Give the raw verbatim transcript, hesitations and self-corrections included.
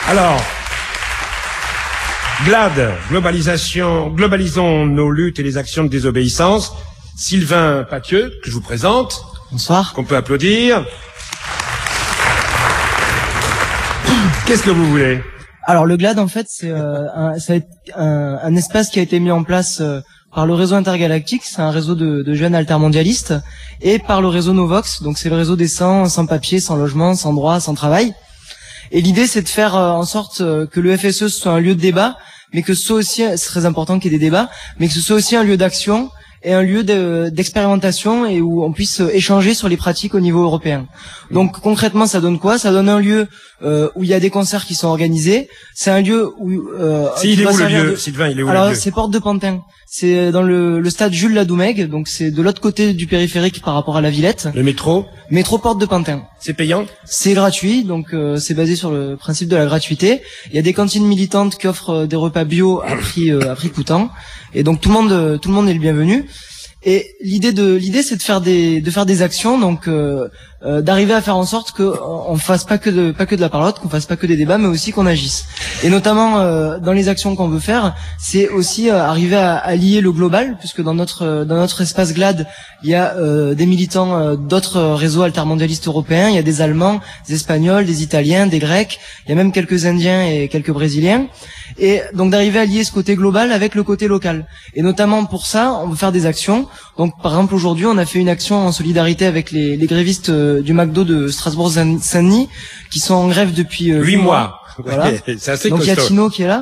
Alors, GLAD, globalisation, globalisons nos luttes et les actions de désobéissance. Sylvain Pathieu, que je vous présente. Bonsoir. Qu'on peut applaudir. Qu'est-ce que vous voulez? Alors le GLAD, en fait, c'est euh, un, ça a été un, un espace qui a été mis en place euh, par le réseau intergalactique. C'est un réseau de, de jeunes altermondialistes, et par le réseau Novox. Donc c'est le réseau des sans, sans papier, sans logement, sans droit, sans travail. Et l'idée, c'est de faire euh, en sorte euh, que le F S E soit un lieu de débat, mais que ce soit aussi, c'est très important qu'il y ait des débats, mais que ce soit aussi un lieu d'action et un lieu de, d'expérimentation, et où on puisse échanger sur les pratiques au niveau européen. Donc concrètement, ça donne quoi? Ça donne un lieu euh, où il y a des concerts qui sont organisés. C'est un lieu où... Euh, si, il est où le lieu, de... Sylvain, il est où Alors, le lieu? c'est Porte de Pantin. C'est dans le, le stade Jules Ladoumègue, donc c'est de l'autre côté du périphérique par rapport à la Villette. Le métro? Métro Porte de Pantin. C'est payant? C'est gratuit, donc euh, c'est basé sur le principe de la gratuité. Il y a des cantines militantes qui offrent euh, des repas bio à prix, euh, à prix coûtant, et donc tout le monde, euh, tout le monde est le bienvenu. Et l'idée de l'idée, c'est de faire des de faire des actions, donc euh, euh, d'arriver à faire en sorte que on fasse pas que de pas que de la parlotte, qu'on fasse pas que des débats, mais aussi qu'on agisse. Et notamment euh, dans les actions qu'on veut faire, c'est aussi euh, arriver à, à lier le global, puisque dans notre euh, dans notre espace GLAD, il y a euh, des militants euh, d'autres réseaux altermondialistes européens, il y a des Allemands, des Espagnols, des Italiens, des Grecs, il y a même quelques Indiens et quelques Brésiliens. Et donc d'arriver à lier ce côté global avec le côté local. Et notamment pour ça, on veut faire des actions. Donc par exemple aujourd'hui, on a fait une action en solidarité avec les, les grévistes euh, du McDo de Strasbourg-Saint-Denis qui sont en grève depuis euh, huit mois. Voilà. C'est assez donc il y a costaud. Tino qui est là.